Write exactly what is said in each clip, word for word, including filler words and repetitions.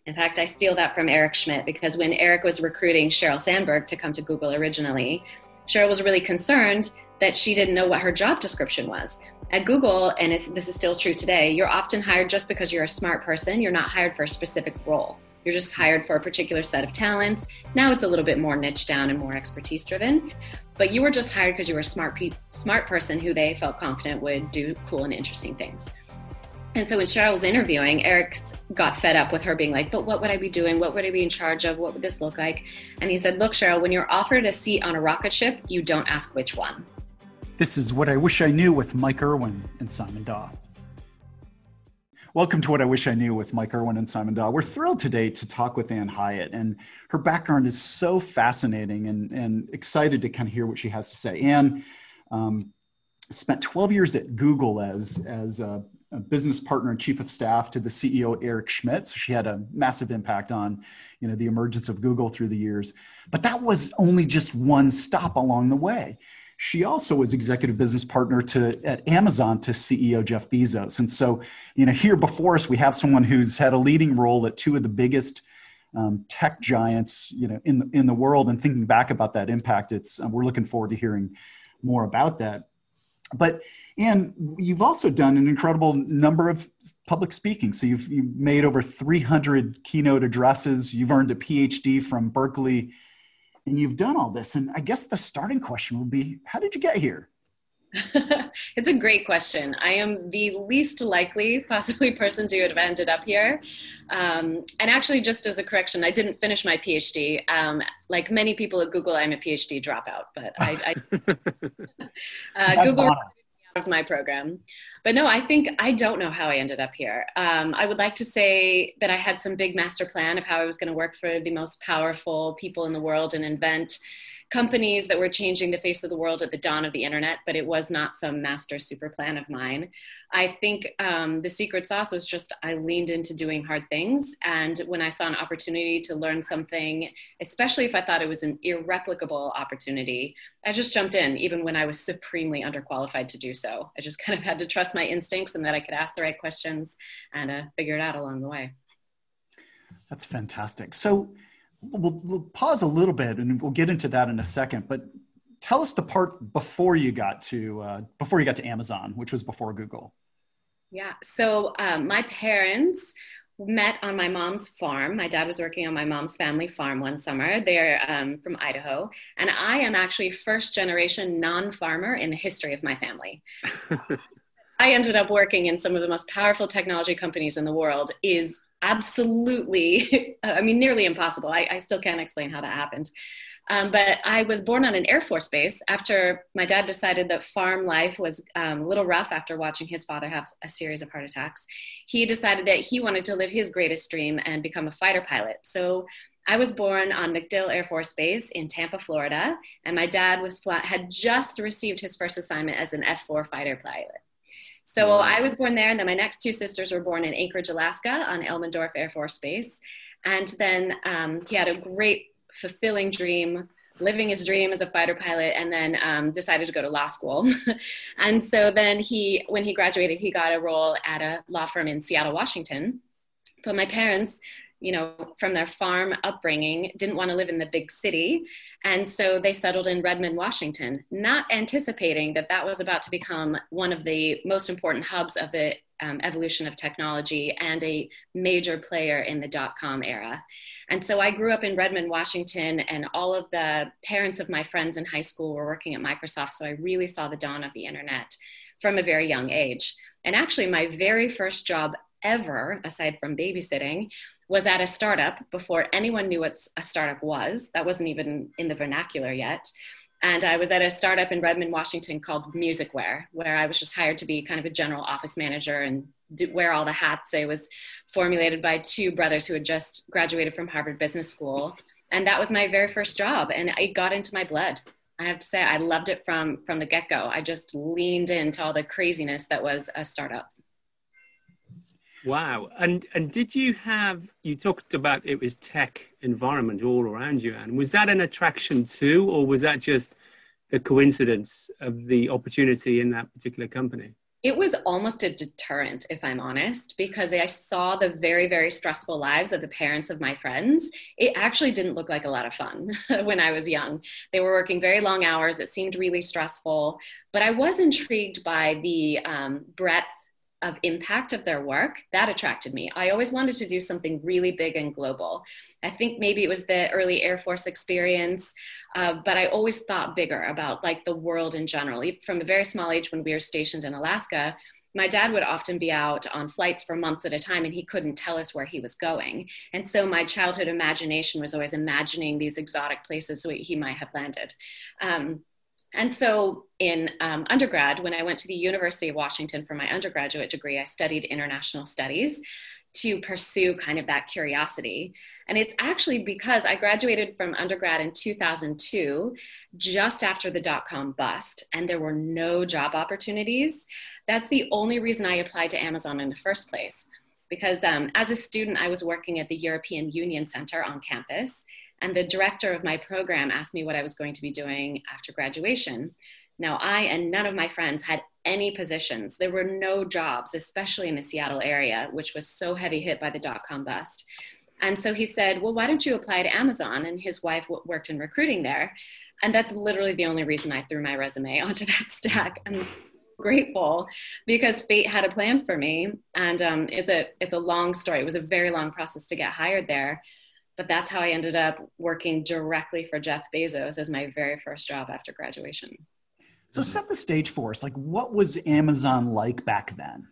In fact, I steal that from Eric Schmidt, because when Eric was recruiting Sheryl Sandberg to come to Google originally, Sheryl was really concerned that she didn't know what her job description was. At Google, and it's, this is still true today, you're often hired just because you're a smart person. You're not hired for a specific role. You're just hired for a particular set of talents. Now it's a little bit more niche down and more expertise driven, but you were just hired because you were a smart, pe- smart person who they felt confident would do cool and interesting things. And so when Sheryl was interviewing, Eric got fed up with her being like, but what would I be doing? What would I be in charge of? What would this look like? And he said, look, Sheryl, when you're offered a seat on a rocket ship, you don't ask which one. This is What I Wish I Knew with Mike Irwin and Simon Daw. Welcome to What I Wish I Knew with Mike Irwin and Simon Daw. We're thrilled today to talk with Ann Hiatt, and her background is so fascinating, and, and excited to kind of hear what she has to say. Ann um, spent twelve years at Google as, as a, a business partner and chief of staff to the C E O, Eric Schmidt. So she had a massive impact on, you know, the emergence of Google through the years. But that was only just one stop along the way. She also was executive business partner to at Amazon to C E O Jeff Bezos. And so, you know, here before us, we have someone who's had a leading role at two of the biggest um, tech giants, you know, in the, in the world. And thinking back about that impact, it's uh, we're looking forward to hearing more about that. But Ann, you've also done an incredible number of public speaking. So you've, you've made over three hundred keynote addresses. You've earned a P H D from Berkeley. And you've done all this. And I guess the starting question would be, how did you get here? It's a great question. I am the least likely possibly person to have ended up here. Um, and actually, just as a correction, I didn't finish my P H D. Um, like many people at Google, I'm a P H D dropout, but I, I uh, Google out of my program. But no, I think, I don't know how I ended up here. Um, I would like to say that I had some big master plan of how I was going to work for the most powerful people in the world and invent companies that were changing the face of the world at the dawn of the internet, but it was not some master super plan of mine. I think um, the secret sauce was just I leaned into doing hard things. And when I saw an opportunity to learn something, especially if I thought it was an irreplicable opportunity, I just jumped in, even when I was supremely underqualified to do so. I just kind of had to trust my instincts and that I could ask the right questions and uh, figure it out along the way. That's fantastic. So We'll, we'll pause a little bit and we'll get into that in a second, but tell us the part before you got to, uh, before you got to Amazon, which was before Google. Yeah. So um, my parents met on my mom's farm. My dad was working on my mom's family farm one summer. They're um, from Idaho. And I am actually first generation non-farmer in the history of my family. So I ended up working in some of the most powerful technology companies in the world is absolutely, I mean, nearly impossible. I, I still can't explain how that happened. Um, but I was born on an Air Force base after my dad decided that farm life was um, a little rough after watching his father have a series of heart attacks. He decided that he wanted to live his greatest dream and become a fighter pilot. So I was born on MacDill Air Force Base in Tampa, Florida, and my dad was fly- had just received his first assignment as an F four fighter pilot. So I was born there, and then my next two sisters were born in Anchorage, Alaska on Elmendorf Air Force Base. And then um, he had a great, fulfilling dream, living his dream as a fighter pilot, and then um, decided to go to law school. And so then he, when he graduated, he got a role at a law firm in Seattle, Washington. But my parents, you know, from their farm upbringing, didn't want to live in the big city. And so they settled in Redmond, Washington, not anticipating that that was about to become one of the most important hubs of the um, evolution of technology and a major player in the dot-com era. And so I grew up in Redmond, Washington, and all of the parents of my friends in high school were working at Microsoft. So I really saw the dawn of the internet from a very young age. And actually my very first job ever, aside from babysitting, was at a startup before anyone knew what a startup was. That wasn't even in the vernacular yet. And I was at a startup in Redmond, Washington called Musicware, where I was just hired to be kind of a general office manager and do, wear all the hats. It was formulated by two brothers who had just graduated from Harvard Business School. And that was my very first job. And it got into my blood. I have to say, I loved it from, from the get-go. I just leaned into all the craziness that was a startup. Wow. And and did you have, you talked about it was tech environment all around you, and was that an attraction too, or was that just the coincidence of the opportunity in that particular company? It was almost a deterrent, if I'm honest, because I saw the very, very stressful lives of the parents of my friends. It actually didn't look like a lot of fun when I was young. They were working very long hours. It seemed really stressful, but I was intrigued by the um, breadth of impact of their work. That attracted me. I always wanted to do something really big and global. I think maybe it was the early Air Force experience, uh, but I always thought bigger about like the world in general. From a very small age when we were stationed in Alaska, my dad would often be out on flights for months at a time and he couldn't tell us where he was going. And so my childhood imagination was always imagining these exotic places where he might have landed. Um, And so in um, undergrad, when I went to the University of Washington for my undergraduate degree, I studied international studies to pursue kind of that curiosity. And it's actually because I graduated from undergrad in two thousand two, just after the dot-com bust, and there were no job opportunities. That's the only reason I applied to Amazon in the first place. Because um, as a student, I was working at the European Union Center on campus, and the director of my program asked me what I was going to be doing after graduation. Now, I and none of my friends had any positions. There were no jobs, especially in the Seattle area, which was so heavy hit by the dot-com bust. And so he said, well, why don't you apply to Amazon? And his wife w- worked in recruiting there. And that's literally the only reason I threw my resume onto that stack. I'm grateful because fate had a plan for me. And um, it's a it's a long story. It was a very long process to get hired there. But that's how I ended up working directly for Jeff Bezos as my very first job after graduation. So set the stage for us. Like, what was Amazon like back then?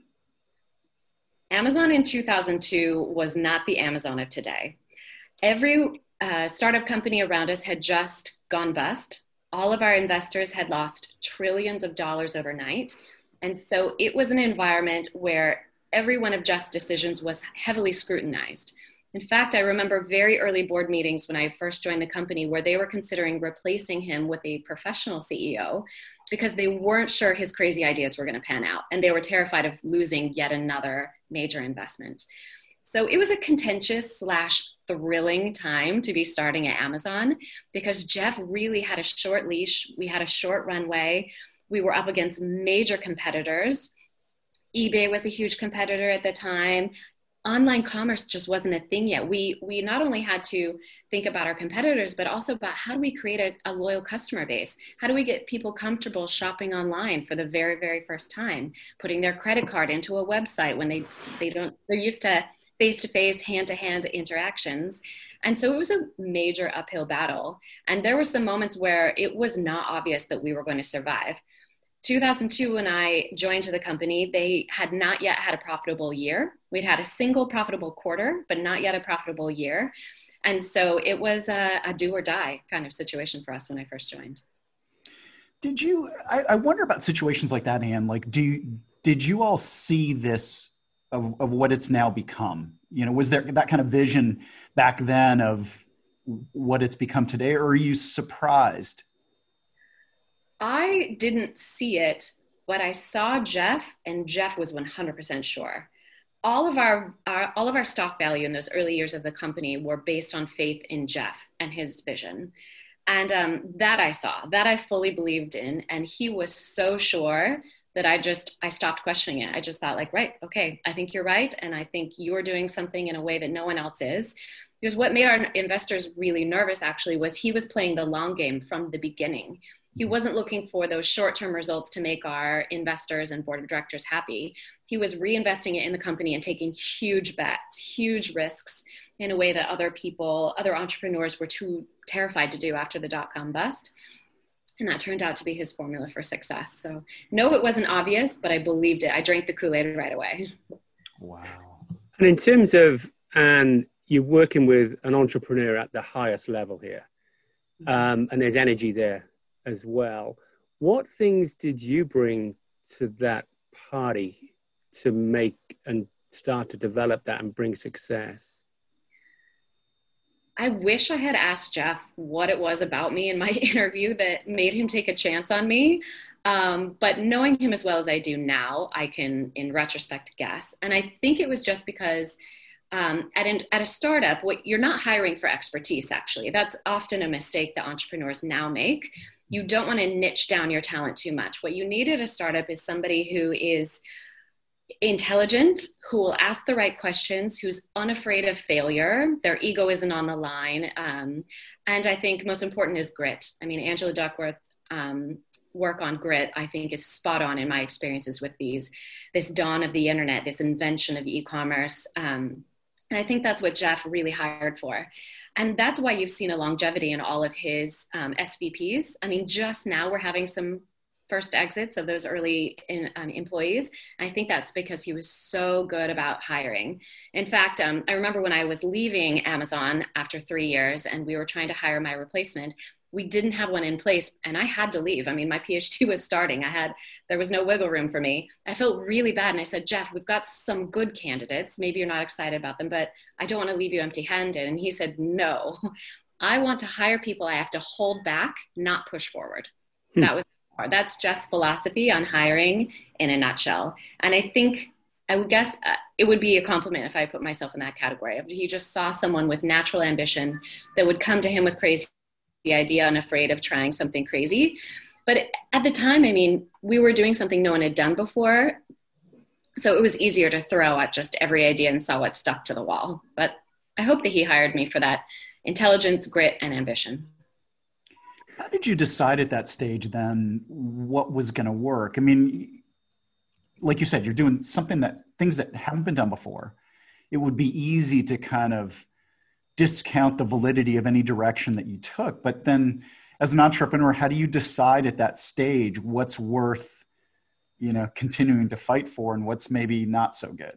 Amazon in two thousand two was not the Amazon of today. Every uh, startup company around us had just gone bust. All of our investors had lost trillions of dollars overnight. And so it was an environment where every one of Jeff's decisions was heavily scrutinized. In fact, I remember very early board meetings when I first joined the company where they were considering replacing him with a professional C E O because they weren't sure his crazy ideas were going to pan out. And they were terrified of losing yet another major investment. So it was a contentious slash thrilling time to be starting at Amazon because Jeff really had a short leash. We had a short runway. We were up against major competitors. eBay was a huge competitor at the time. Online commerce just wasn't a thing yet. We we not only had to think about our competitors, but also about how do we create a, a loyal customer base? How do we get people comfortable shopping online for the very, very first time, putting their credit card into a website when they, they don't, they're used to face-to-face, hand-to-hand interactions. And so it was a major uphill battle. And there were some moments where it was not obvious that we were going to survive. two thousand two, when I joined the company, they had not yet had a profitable year. We'd had a single profitable quarter, but not yet a profitable year. And so it was a, a do or die kind of situation for us when I first joined. Did you, I, I wonder about situations like that, Anne, like, do you, did you all see this of, of what it's now become? You know, was there that kind of vision back then of what it's become today, or are you surprised? I didn't see it, but I saw Jeff, and Jeff was one hundred percent sure. All of our, our all of our stock value in those early years of the company were based on faith in Jeff and his vision. And um, that I saw, that I fully believed in. And he was so sure that I just, I stopped questioning it. I just thought like, right, okay, I think you're right. And I think you're doing something in a way that no one else is. Because what made our investors really nervous actually was he was playing the long game from the beginning. He wasn't looking for those short-term results to make our investors and board of directors happy. He was reinvesting it in the company and taking huge bets, huge risks in a way that other people, other entrepreneurs were too terrified to do after the dot-com bust. And that turned out to be his formula for success. So no, it wasn't obvious, but I believed it. I drank the Kool-Aid right away. Wow. And in terms of, and you're working with an entrepreneur at the highest level here, um, and there's energy there as well. What things did you bring to that party to make and start to develop that and bring success? I wish I had asked Jeff what it was about me in my interview that made him take a chance on me. Um, but knowing him as well as I do now, I can, in retrospect, guess. And I think it was just because um, at, an, at a startup, what, you're not hiring for expertise, actually. That's often a mistake that entrepreneurs now make. you don't want to niche down your talent too much. What you need at a startup is somebody who is intelligent, who will ask the right questions, who's unafraid of failure. Their ego isn't on the line. Um, and I think most important is grit. I mean, Angela Duckworth, um, work on grit, I think, is spot on in my experiences with these, this dawn of the internet, this invention of e-commerce. Um, and I think that's what Jeff really hired for. And that's why you've seen a longevity in all of his um, S V Ps. I mean, just now we're having some first exits of those early in, um, employees. And I think that's because he was so good about hiring. In fact, um, I remember when I was leaving Amazon after three years and we were trying to hire my replacement, we didn't have one in place and I had to leave. I mean, my PhD was starting. I had, there was no wiggle room for me. I felt really bad. And I said, Jeff, we've got some good candidates. Maybe you're not excited about them, but I don't want to leave you empty handed. And he said, no, I want to hire people I have to hold back, not push forward. Hmm. That was, that's Jeff's philosophy on hiring in a nutshell. And I think, I would guess uh, it would be a compliment if I put myself in that category. He just saw someone with natural ambition that would come to him with crazy the idea and afraid of trying something crazy. But at the time, I mean, we were doing something no one had done before. So it was easier to throw at just every idea and saw what stuck to the wall. But I hope that he hired me for that intelligence, grit, and ambition. How did you decide at that stage then what was going to work? I mean, like you said, you're doing something that things that haven't been done before. It would be easy to kind of discount the validity of any direction that you took. But then as an entrepreneur, how do you decide at that stage what's worth, you know, continuing to fight for and what's maybe not so good?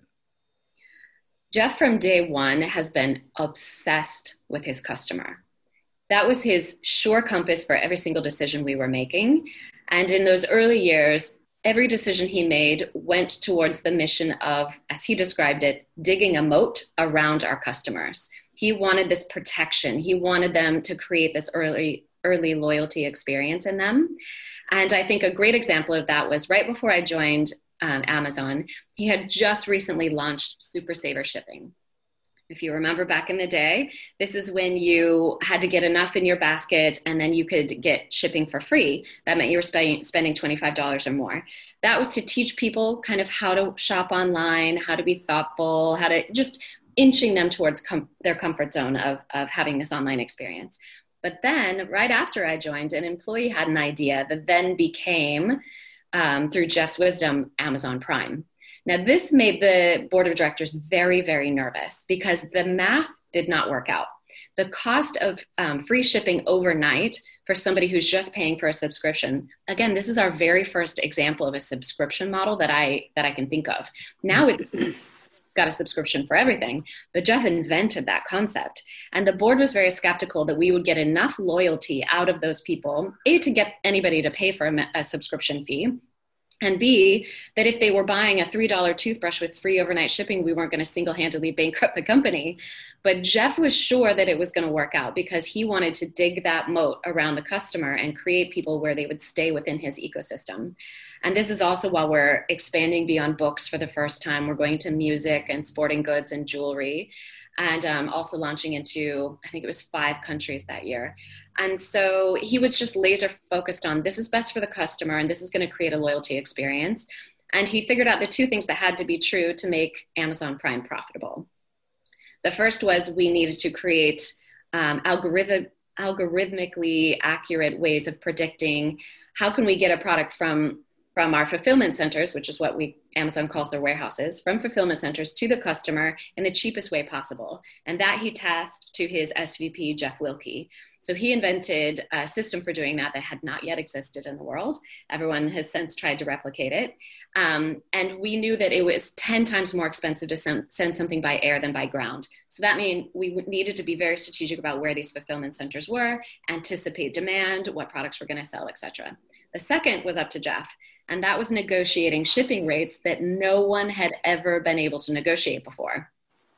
Jeff from day one has been obsessed with his customer. That was his sure compass for every single decision we were making. And in those early years, every decision he made went towards the mission of, as he described it, digging a moat around our customers. He wanted this protection. He wanted them to create this early, early loyalty experience in them. And I think a great example of that was right before I joined um, Amazon, he had just recently launched Super Saver Shipping. If you remember back in the day, this is when you had to get enough in your basket and then you could get shipping for free. That meant you were spending, spending twenty-five dollars or more. That was to teach people kind of how to shop online, how to be thoughtful, how to just inching them towards com- their comfort zone of, of having this online experience. But then right after I joined, an employee had an idea that then became, um, through Jeff's wisdom, Amazon Prime. Now, this made the board of directors very, very nervous because the math did not work out. The cost of um, free shipping overnight for somebody who's just paying for a subscription, again, this is our very first example of a subscription model that I that I can think of. Now it's got a subscription for everything, but Jeff invented that concept. And the board was very skeptical that we would get enough loyalty out of those people, A, to get anybody to pay for a, a subscription fee, and B, that if they were buying a three dollar toothbrush with free overnight shipping, we weren't going to single-handedly bankrupt the company. But Jeff was sure that it was going to work out because he wanted to dig that moat around the customer and create people where they would stay within his ecosystem. And this is also while we're expanding beyond books for the first time. We're going to music and sporting goods and jewelry, and um, also launching into, I think it was five countries that year. And so he was just laser focused on this is best for the customer and this is going to create a loyalty experience. And he figured out the two things that had to be true to make Amazon Prime profitable. The first was we needed to create um, algorithm, algorithmically accurate ways of predicting how can we get a product from, from our fulfillment centers, which is what we Amazon calls their warehouses, from fulfillment centers to the customer in the cheapest way possible. And that he tasked to his S V P, Jeff Wilkie. So he invented a system for doing that that had not yet existed in the world. Everyone has since tried to replicate it. Um, and we knew that it was ten times more expensive to sem- send something by air than by ground. So that means we w- needed to be very strategic about where these fulfillment centers were, anticipate demand, what products we're going to sell, et cetera. The second was up to Jeff, and that was negotiating shipping rates that no one had ever been able to negotiate before.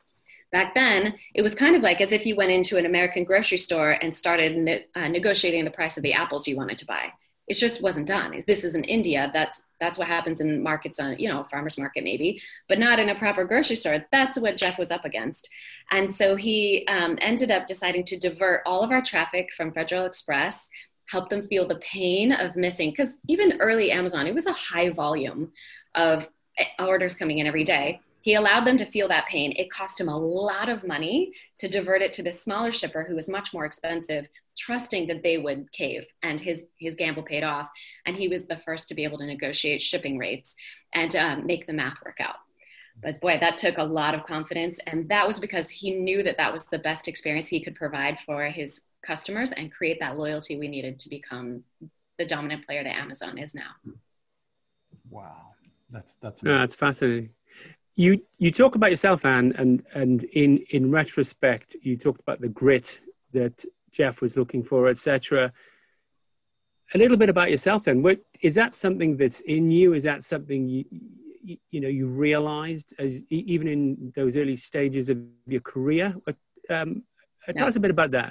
Back then, it was kind of like as if you went into an American grocery store and started ne- uh, negotiating the price of the apples you wanted to buy. It just wasn't done. This is in India. That's that's what happens in markets on, you know, farmer's market maybe, but not in a proper grocery store. That's what Jeff was up against. And so he um, ended up deciding to divert all of our traffic from Federal Express help them feel the pain of missing. Because even early Amazon, it was a high volume of orders coming in every day. He allowed them to feel that pain. It cost him a lot of money to divert it to the smaller shipper who was much more expensive, trusting that they would cave, and his, his gamble paid off. And he was the first to be able to negotiate shipping rates and um, make the math work out. But boy, that took a lot of confidence. And that was because he knew that that was the best experience he could provide for his customers and create that loyalty we needed to become the dominant player that Amazon is now. Wow. That's, that's, no, that's fascinating. You, you talk about yourself, Anne, and, and in, in retrospect, you talked about the grit that Jeff was looking for, et cetera. A little bit about yourself then. What, is that something that's in you? Is that something you, you, you know, you realized as, even in those early stages of your career? Um, tell no. us a bit about that.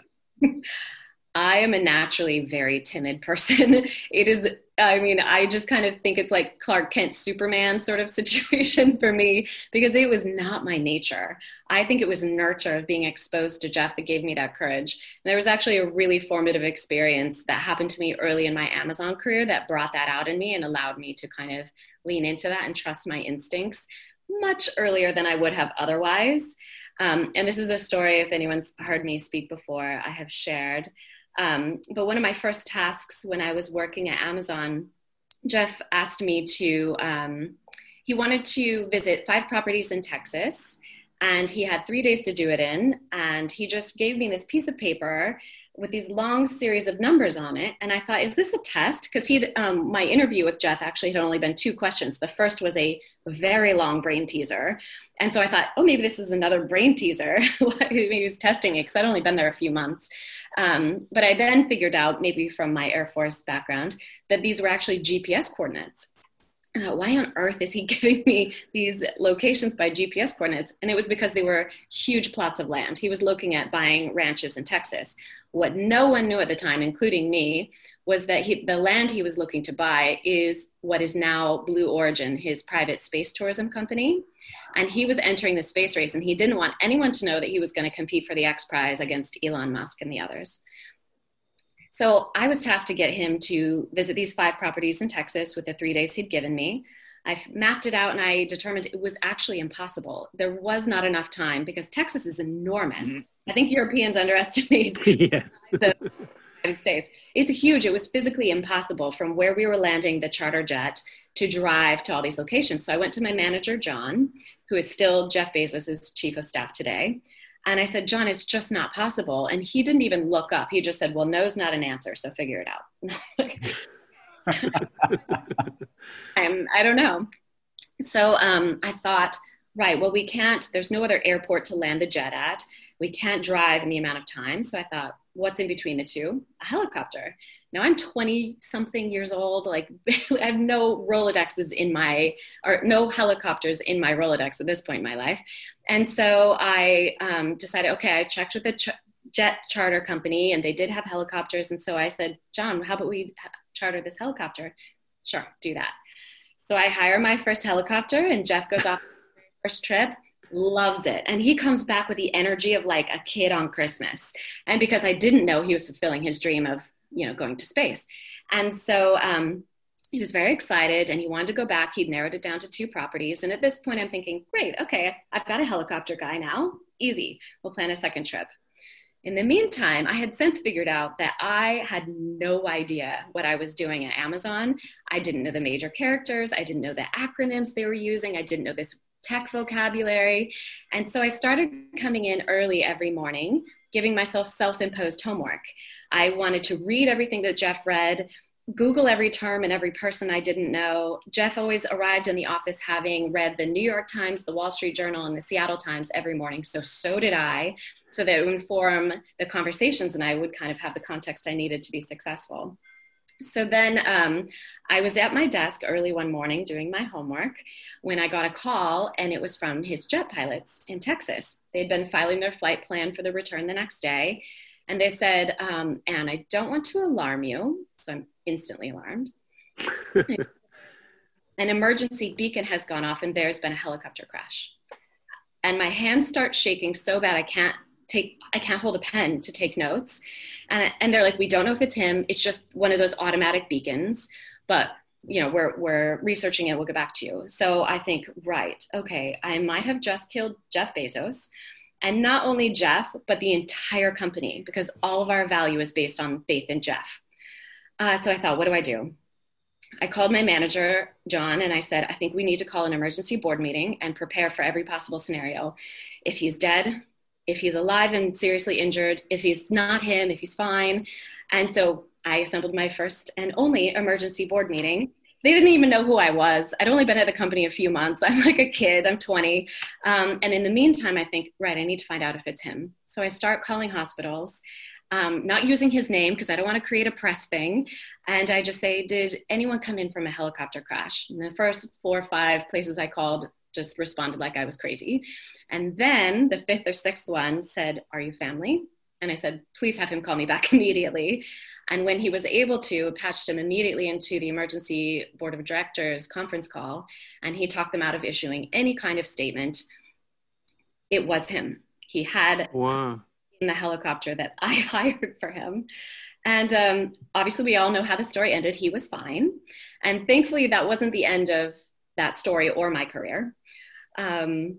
I am a naturally very timid person. It is, I mean, I just kind of think it's like Clark Kent Superman sort of situation for me, because it was not my nature. I think it was nurture of being exposed to Jeff that gave me that courage. And there was actually a really formative experience that happened to me early in my Amazon career that brought that out in me and allowed me to kind of lean into that and trust my instincts much earlier than I would have otherwise. Um, and this is a story, if anyone's heard me speak before, I have shared. Um, but one of my first tasks when I was working at Amazon, Jeff asked me to, um, he wanted to visit five properties in Texas, and he had three days to do it in. And he just gave me this piece of paper with these long series of numbers on it. And I thought, is this a test? Because he'd, um, my interview with Jeff actually had only been two questions. The first was a very long brain teaser. And so I thought, oh, maybe this is another brain teaser. He was testing it because I'd only been there a few months. Um, but I then figured out, maybe from my Air Force background, that these were actually G P S coordinates. I thought, why on earth is he giving me these locations by G P S coordinates? And it was because they were huge plots of land. He was looking at buying ranches in Texas. What no one knew at the time, including me, was that he, the land he was looking to buy is what is now Blue Origin, his private space tourism company. And he was entering the space race, and he didn't want anyone to know that he was going to compete for the X Prize against Elon Musk and the others. So I was tasked to get him to visit these five properties in Texas with the three days he'd given me. I mapped it out, and I determined it was actually impossible. There was not enough time because Texas is enormous. Mm-hmm. I think Europeans underestimate yeah. the United States. It's huge. It was physically impossible from where we were landing the charter jet to drive to all these locations. So I went to my manager, John, who is still Jeff Bezos' chief of staff today. And I said, John, it's just not possible. And he didn't even look up. He just said, well, no's not an answer, so figure it out. I'm, I don't know. So um, I thought, right, well, we can't, there's no other airport to land the jet at. We can't drive in the amount of time. So I thought, what's in between the two? A helicopter. Now I'm twenty something years old. Like I have no Rolodexes in my, or no helicopters in my Rolodex at this point in my life. And so I um, decided, okay, I checked with the ch- jet charter company, and they did have helicopters. And so I said, John, how about we charter this helicopter? Sure, do that. So I hire my first helicopter, and Jeff goes off the first trip. Loves it. And he comes back with the energy of like a kid on Christmas. And because I didn't know he was fulfilling his dream of, you know, going to space. And so um, he was very excited, and he wanted to go back. He'd narrowed it down to two properties. And at this point I'm thinking, great, okay, I've got a helicopter guy now. Easy. We'll plan a second trip. In the meantime, I had since figured out that I had no idea what I was doing at Amazon. I didn't know the major characters. I didn't know the acronyms they were using. I didn't know this tech vocabulary. And so I started coming in early every morning, giving myself self-imposed homework. I wanted to read everything that Jeff read, Google every term and every person I didn't know. Jeff always arrived in the office having read the New York Times, the Wall Street Journal, and the Seattle Times every morning. So, so did I, so that it would inform the conversations, and I would kind of have the context I needed to be successful. So then um, I was at my desk early one morning doing my homework when I got a call, and it was from his jet pilots in Texas. They'd been filing their flight plan for the return the next day. And they said, um, Anne, I don't want to alarm you. So I'm instantly alarmed. An emergency beacon has gone off, and there's been a helicopter crash. And my hands start shaking so bad I can't take, I can't hold a pen to take notes. And, and they're like, we don't know if it's him. It's just one of those automatic beacons, but you know, we're, we're researching it. We'll get back to you. So I think, right, okay, I might have just killed Jeff Bezos, and not only Jeff, but the entire company, because all of our value is based on faith in Jeff. Uh, so I thought, what do I do? I called my manager, John, and I said, I think we need to call an emergency board meeting and prepare for every possible scenario. If he's dead, if he's alive and seriously injured, if he's not him, if he's fine. And so I assembled my first and only emergency board meeting. They didn't even know who I was. I'd only been at the company a few months. I'm like a kid, I'm twenty. Um, and in the meantime, I think, right, I need to find out if it's him. So I start calling hospitals, um, not using his name because I don't want to create a press thing. And I just say, did anyone come in from a helicopter crash? And the first four or five places I called just responded like I was crazy. And then the fifth or sixth one said, are you family? And I said, please have him call me back immediately. And when he was able to, patched him immediately into the emergency board of directors conference call, and he talked them out of issuing any kind of statement. It was him. He had wow. in the helicopter that I hired for him. And um, obviously we all know how the story ended. He was fine. And thankfully that wasn't the end of that story or my career. Um,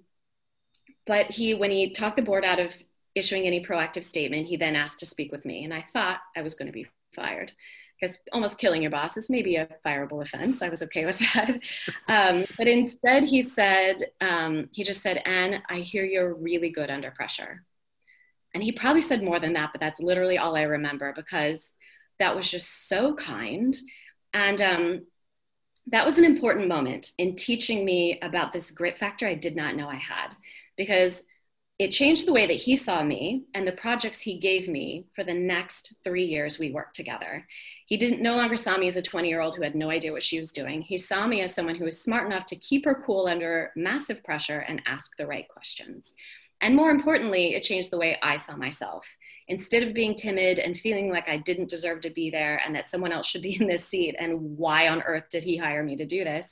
but he, when he talked the board out of issuing any proactive statement, he then asked to speak with me. And I thought I was going to be fired, because almost killing your boss is maybe a fireable offense. I was okay with that. Um, but instead he said, um, he just said, Anne, I hear you're really good under pressure. And he probably said more than that, but that's literally all I remember, because that was just so kind. And um, that was an important moment in teaching me about this grit factor I did not know I had, because it changed the way that he saw me and the projects he gave me for the next three years we worked together. He didn't no longer saw me as a twenty-year-old who had no idea what she was doing. He saw me as someone who was smart enough to keep her cool under massive pressure and ask the right questions. And more importantly, it changed the way I saw myself. Instead of being timid and feeling like I didn't deserve to be there and that someone else should be in this seat and why on earth did he hire me to do this,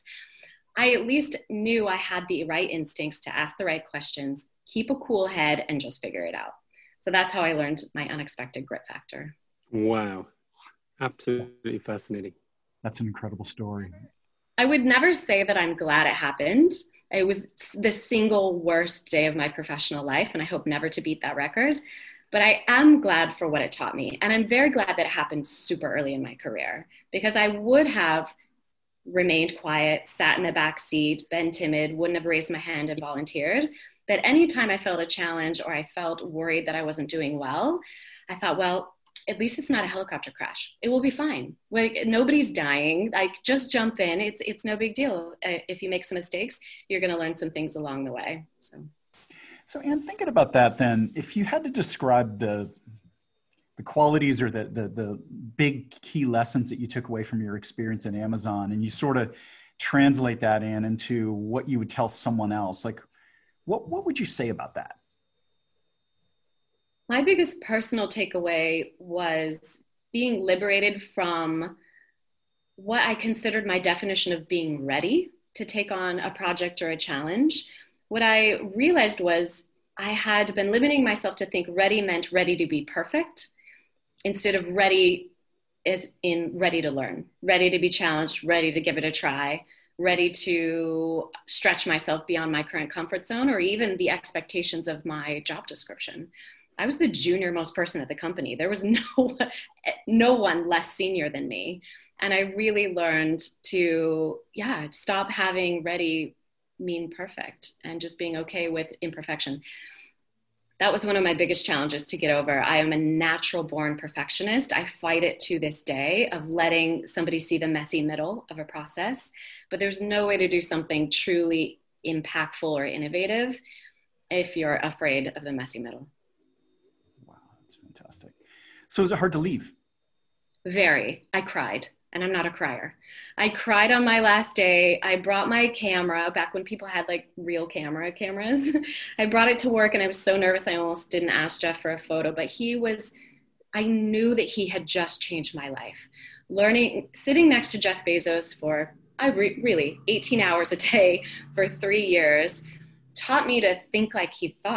I at least knew I had the right instincts to ask the right questions, keep a cool head, and just figure it out. So that's how I learned my unexpected grit factor. Wow. Absolutely fascinating. That's an incredible story. I would never say that I'm glad it happened. It was the single worst day of my professional life, and I hope never to beat that record. But I am glad for what it taught me. And I'm very glad that it happened super early in my career, because I would have remained quiet, sat in the back seat, been timid, wouldn't have raised my hand and volunteered. But anytime I felt a challenge or I felt worried that I wasn't doing well, I thought, well, at least it's not a helicopter crash. It will be fine. Like, nobody's dying. Like, just jump in. It's it's no big deal. Uh, if you make some mistakes, you're going to learn some things along the way. So, so Anne, thinking about that, then, if you had to describe the the qualities or the, the the big key lessons that you took away from your experience at Amazon, and you sort of translate that in into what you would tell someone else, like, what what would you say about that? My biggest personal takeaway was being liberated from what I considered my definition of being ready to take on a project or a challenge. What I realized was I had been limiting myself to think ready meant ready to be perfect, instead of ready is in ready to learn, ready to be challenged, ready to give it a try, ready to stretch myself beyond my current comfort zone or even the expectations of my job description. I was the junior most person at the company. There was no, no one less senior than me. And I really learned to, yeah, stop having ready mean perfect and just being okay with imperfection. That was one of my biggest challenges to get over. I am a natural born perfectionist. I fight it to this day of letting somebody see the messy middle of a process, but there's no way to do something truly impactful or innovative if you're afraid of the messy middle. Wow, that's fantastic. So is it hard to leave? Very. I cried, and I'm not a crier. I cried on my last day. I brought my camera back when people had like real camera cameras. I brought it to work and I was so nervous. I almost didn't ask Jeff for a photo, but he was, I knew that he had just changed my life. Learning, sitting next to Jeff Bezos for I re- really eighteen hours a day for three years taught me to think like he thought,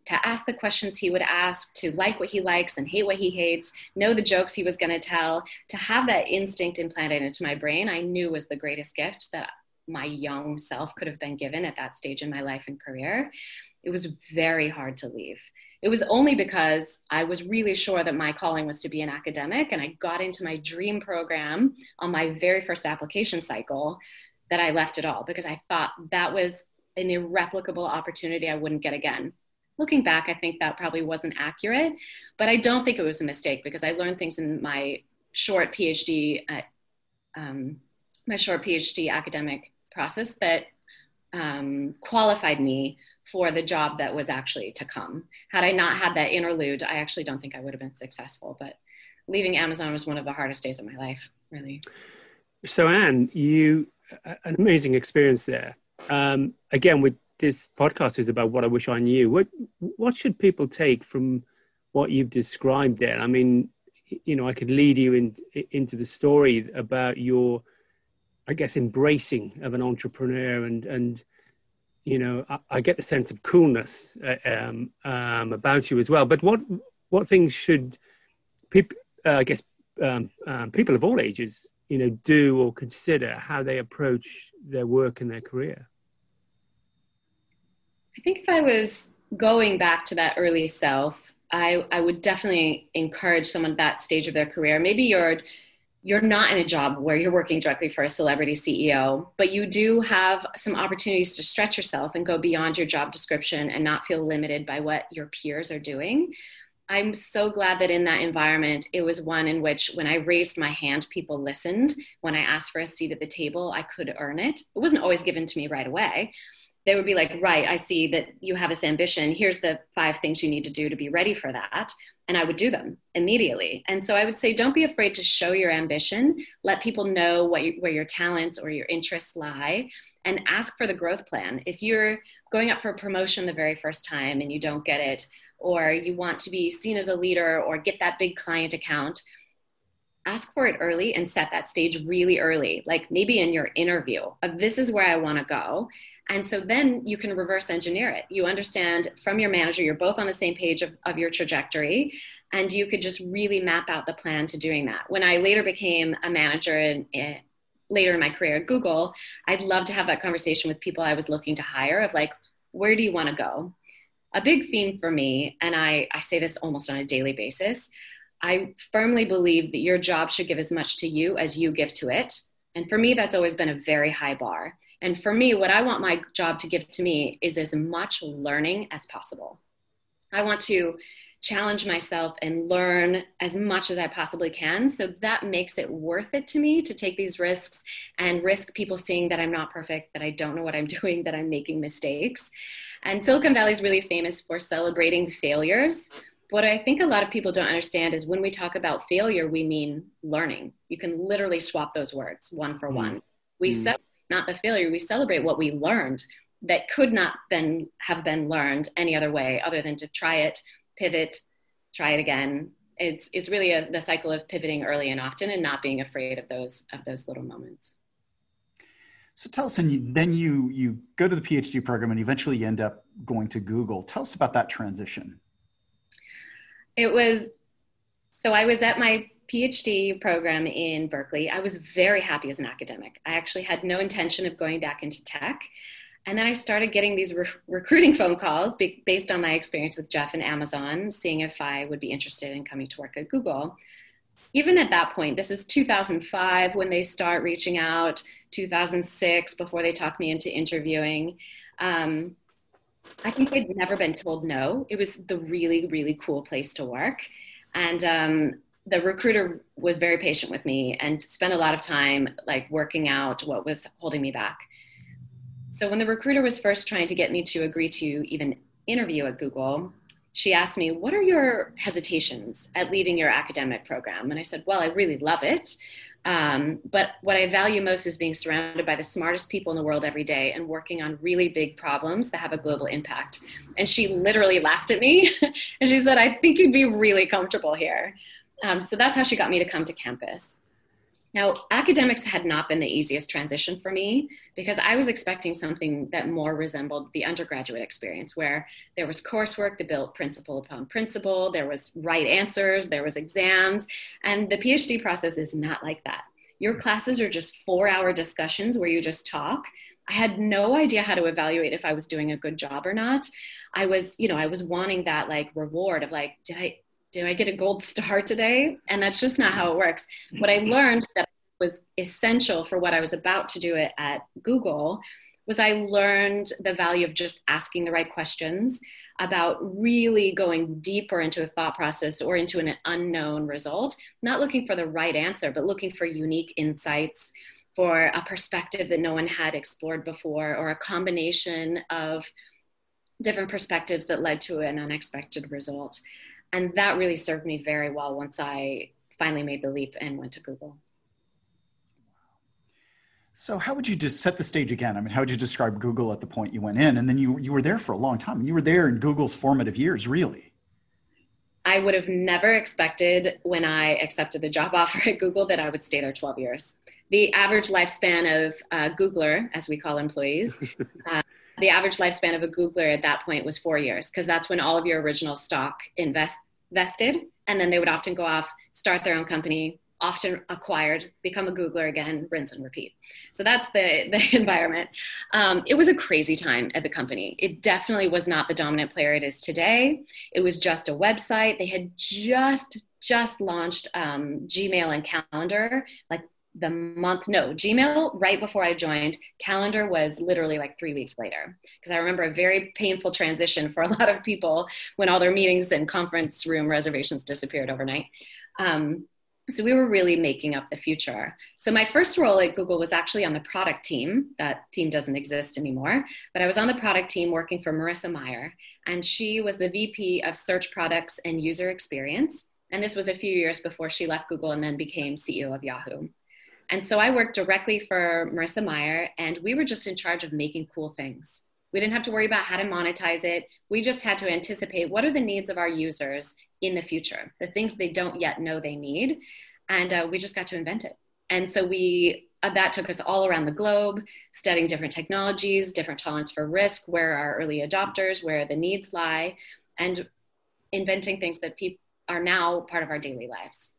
to ask the questions he would ask, to like what he likes and hate what he hates, know the jokes he was going to tell, to have that instinct implanted into my brain, I knew was the greatest gift that my young self could have been given at that stage in my life and career. It was very hard to leave. It was only because I was really sure that my calling was to be an academic, and I got into my dream program on my very first application cycle that I left it all, because I thought that was an irreplicable opportunity I wouldn't get again. Looking back, I think that probably wasn't accurate, but I don't think it was a mistake, because I learned things in my short PhD, uh, um, my short PhD academic process that um, qualified me for the job that was actually to come. Had I not had that interlude, I actually don't think I would have been successful, but leaving Amazon was one of the hardest days of my life, really. So Anne, you, an amazing experience there. Um, again, with this podcast is about what I wish I knew. What, what should people take from what you've described there? I mean, you know, I could lead you in, into the story about your, I guess, embracing of an entrepreneur, and, and, you know, I, I get the sense of coolness uh, um, um, about you as well. But what what things should people, uh, I guess, um, um, people of all ages, you know, do or consider how they approach their work and their career? I think if I was going back to that early self, I, I would definitely encourage someone at that stage of their career. Maybe you're you're not in a job where you're working directly for a celebrity C E O, but you do have some opportunities to stretch yourself and go beyond your job description and not feel limited by what your peers are doing. I'm so glad that in that environment, it was one in which when I raised my hand, people listened. When I asked for a seat at the table, I could earn it. It wasn't always given to me right away. They would be like, right, I see that you have this ambition. Here's the five things you need to do to be ready for that. And I would do them immediately. And so I would say, don't be afraid to show your ambition. Let people know what you, where your talents or your interests lie, and ask for the growth plan. If you're going up for a promotion the very first time and you don't get it, or you want to be seen as a leader or get that big client account, ask for it early and set that stage really early, like maybe in your interview of this is where I want to go. And so then you can reverse engineer it. You understand from your manager, you're both on the same page of, of your trajectory, and you could just really map out the plan to doing that. When I later became a manager in, in, later in my career at Google, I'd love to have that conversation with people I was looking to hire of like, where do you want to go? A big theme for me, and I, I say this almost on a daily basis, I firmly believe that your job should give as much to you as you give to it. And for me, that's always been a very high bar. And for me, what I want my job to give to me is as much learning as possible. I want to challenge myself and learn as much as I possibly can. So that makes it worth it to me to take these risks and risk people seeing that I'm not perfect, that I don't know what I'm doing, that I'm making mistakes. And Silicon Valley is really famous for celebrating failures. What I think a lot of people don't understand is when we talk about failure, we mean learning. You can literally swap those words one for mm. one. We mm. celebrate not the failure, we celebrate what we learned that could not been, have been learned any other way other than to try it, pivot, try it again. It's it's really a, the cycle of pivoting early and often and not being afraid of those of those little moments. So tell us, and you, then you you go to the PhD program and eventually you end up going to Google. Tell us about that transition. It was, so I was at my PhD program in Berkeley. I was very happy as an academic. I actually had no intention of going back into tech. And then I started getting these re- recruiting phone calls be- based on my experience with Jeff and Amazon, seeing if I would be interested in coming to work at Google. Even at that point, this is two thousand five when they start reaching out, two thousand six before they talk me into interviewing. Um, I think I'd never been told no. It was the really, really cool place to work. And um, the recruiter was very patient with me and spent a lot of time like working out what was holding me back. So when the recruiter was first trying to get me to agree to even interview at Google, she asked me, what are your hesitations at leaving your academic program? And I said, well, I really love it. Um, but what I value most is being surrounded by the smartest people in the world every day and working on really big problems that have a global impact. And she literally laughed at me and she said, I think you'd be really comfortable here. Um, so that's how she got me to come to campus. Now, academics had not been the easiest transition for me because I was expecting something that more resembled the undergraduate experience, where there was coursework that built principle upon principle, there was right answers, there was exams, and the PhD process is not like that. Your classes are just four-hour discussions where you just talk. I had no idea how to evaluate if I was doing a good job or not. I was, you know, I was wanting that like reward of like, did I Did I get a gold star today? And that's just not how it works. What I learned that was essential for what I was about to do it at Google was I learned the value of just asking the right questions, about really going deeper into a thought process or into an unknown result, not looking for the right answer, but looking for unique insights, for a perspective that no one had explored before, or a combination of different perspectives that led to an unexpected result. And that really served me very well once I finally made the leap and went to Google. So how would you just set the stage again? I mean, how would you describe Google at the point you went in? And then you, you were there for a long time. You were there in Google's formative years, really. I would have never expected when I accepted the job offer at Google that I would stay there twelve years. The average lifespan of a Googler, as we call employees, uh, the average lifespan of a Googler at that point was four years, because that's when all of your original stock invest, vested, and then they would often go off, start their own company, often acquired, become a Googler again, rinse and repeat. So that's the, the environment. Um, it was a crazy time at the company. It definitely was not the dominant player it is today. It was just a website. They had just, just launched um, Gmail and Calendar, like the month, no, Gmail right before I joined. Calendar was literally like three weeks later. Because I remember a very painful transition for a lot of people when all their meetings and conference room reservations disappeared overnight. Um, so we were really making up the future. So my first role at Google was actually on the product team. That team doesn't exist anymore, but I was on the product team working for Marissa Mayer, and she was the V P of Search Products and User Experience. And this was a few years before she left Google and then became C E O of Yahoo. And so I worked directly for Marissa Mayer, and we were just in charge of making cool things. We didn't have to worry about how to monetize it. We just had to anticipate what are the needs of our users in the future, the things they don't yet know they need. And uh, we just got to invent it. And so we, uh, that took us all around the globe, studying different technologies, different tolerance for risk, where are early adopters, where the needs lie, and inventing things that people are now part of our daily lives.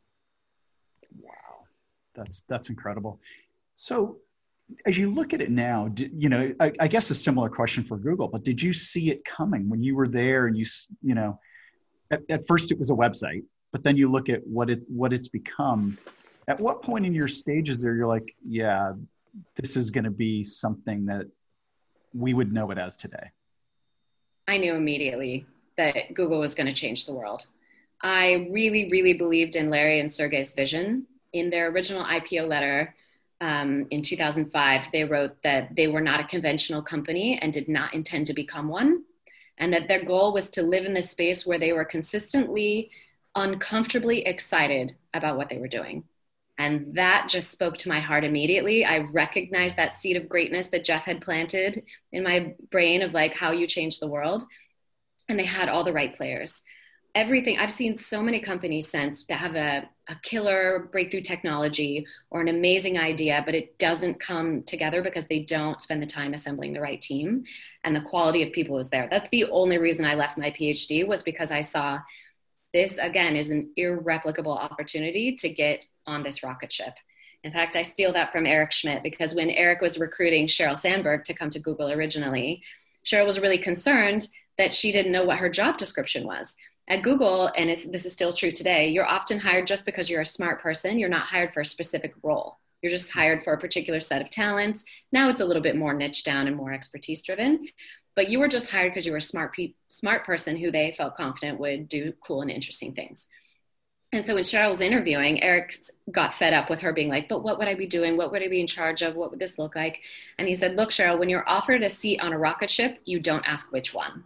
Wow. That's, that's incredible. So as you look at it now, you know, I, I guess a similar question for Google, but did you see it coming when you were there and you, you know, at, at first it was a website, but then you look at what it, what it's become. At what point in your stages there, you're like, yeah, this is going to be something that we would know it as today? I knew immediately that Google was going to change the world. I really, really believed in Larry and Sergey's vision. In their original I P O letter um, in two thousand five, they wrote that they were not a conventional company and did not intend to become one, and that their goal was to live in this space where they were consistently, uncomfortably excited about what they were doing. And that just spoke to my heart immediately. I recognized that seed of greatness that Jeff had planted in my brain of like how you change the world. And they had all the right players. Everything, I've seen so many companies since that have a, a killer breakthrough technology or an amazing idea, but it doesn't come together because they don't spend the time assembling the right team, and the quality of people is there. That's the only reason I left my PhD, was because I saw this, again, is an irreplicable opportunity to get on this rocket ship. In fact, I steal that from Eric Schmidt, because when Eric was recruiting Sheryl Sandberg to come to Google originally, Sheryl was really concerned that she didn't know what her job description was. At Google, and it's, this is still true today, you're often hired just because you're a smart person. You're not hired for a specific role. You're just hired for a particular set of talents. Now it's a little bit more niche down and more expertise driven, but you were just hired because you were a smart, pe- smart person who they felt confident would do cool and interesting things. And so when Sheryl was interviewing, Eric got fed up with her being like, but what would I be doing? What would I be in charge of? What would this look like? And he said, look, Sheryl, when you're offered a seat on a rocket ship, you don't ask which one.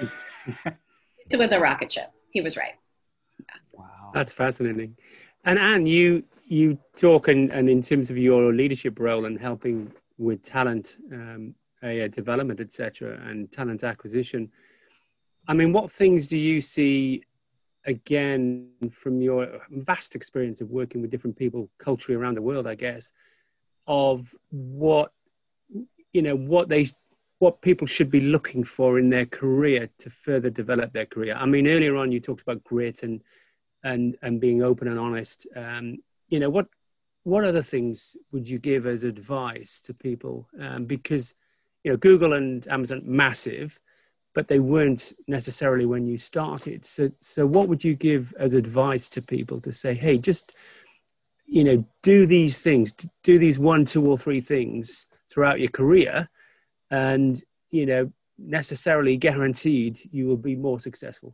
It was a rocket ship. He was right. Yeah. Wow. That's fascinating. And Anne, you you talk and, and in terms of your leadership role and helping with talent um, uh, development, et cetera, and talent acquisition. I mean, what things do you see again, from your vast experience of working with different people culturally around the world, I guess, of what, you know, what they, what people should be looking for in their career to further develop their career. I mean, earlier on, you talked about grit and, and, and being open and honest. Um, you know, what, what other things would you give as advice to people? Um, because, you know, Google and Amazon, massive, but they weren't necessarily when you started. So, so what would you give as advice to people to say, hey, just, you know, do these things, do these one, two or three things throughout your career, and, you know, necessarily guaranteed you will be more successful?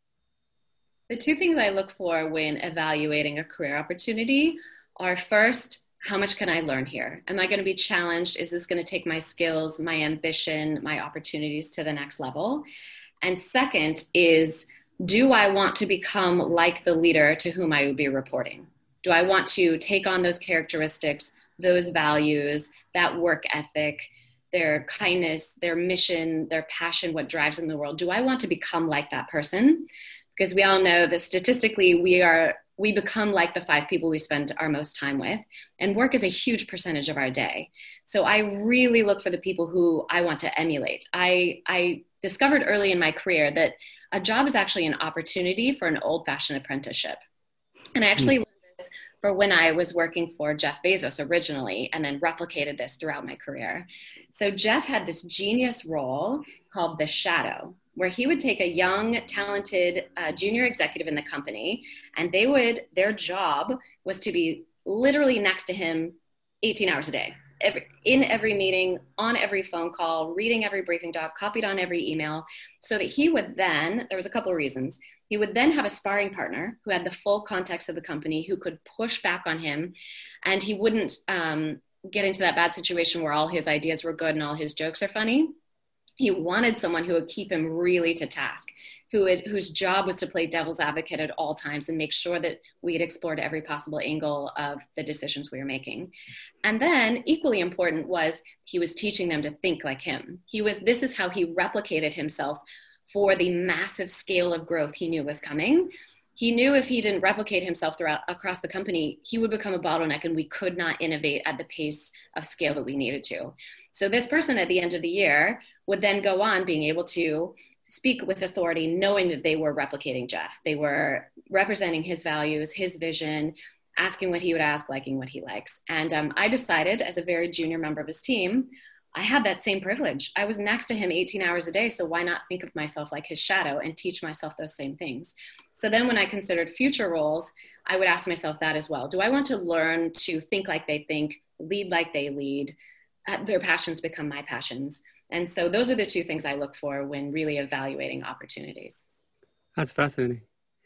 The two things I look for when evaluating a career opportunity are, first, how much can I learn here? Am I going to be challenged? Is this going to take my skills, my ambition, my opportunities to the next level? And second is, do I want to become like the leader to whom I would be reporting? Do I want to take on those characteristics, those values, that work ethic, their kindness, their mission, their passion, what drives them in the world? Do I want to become like that person? Because we all know that statistically we are we become like the five people we spend our most time with, and work is a huge percentage of our day. So I really look for the people who I want to emulate. I, I discovered early in my career that a job is actually an opportunity for an old-fashioned apprenticeship. And I actually learned this for when I was working for Jeff Bezos originally, and then replicated this throughout my career. So Jeff had this genius role called the shadow, where he would take a young, talented uh, junior executive in the company, and they would, their job was to be literally next to him eighteen hours a day, every, in every meeting, on every phone call, reading every briefing doc, copied on every email, so that he would then, there was a couple of reasons, he would then have a sparring partner who had the full context of the company, who could push back on him, and he wouldn't um, get into that bad situation where all his ideas were good and all his jokes are funny. He wanted someone who would keep him really to task, who would, whose job was to play devil's advocate at all times and make sure that we had explored every possible angle of the decisions we were making. And then equally important was he was teaching them to think like him. He was, this is how he replicated himself for the massive scale of growth he knew was coming. He knew if he didn't replicate himself throughout across the company, he would become a bottleneck and we could not innovate at the pace of scale that we needed to. So this person at the end of the year would then go on being able to speak with authority, knowing that they were replicating Jeff. They were representing his values, his vision, asking what he would ask, liking what he likes. And um, I decided as a very junior member of his team, I had that same privilege. I was next to him eighteen hours a day, so why not think of myself like his shadow and teach myself those same things? So then when I considered future roles, I would ask myself that as well. Do I want to learn to think like they think, lead like they lead, uh, their passions become my passions? And so those are the two things I look for when really evaluating opportunities. That's fascinating.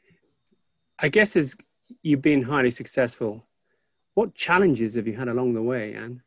I guess as you've been highly successful, what challenges have you had along the way, Anne?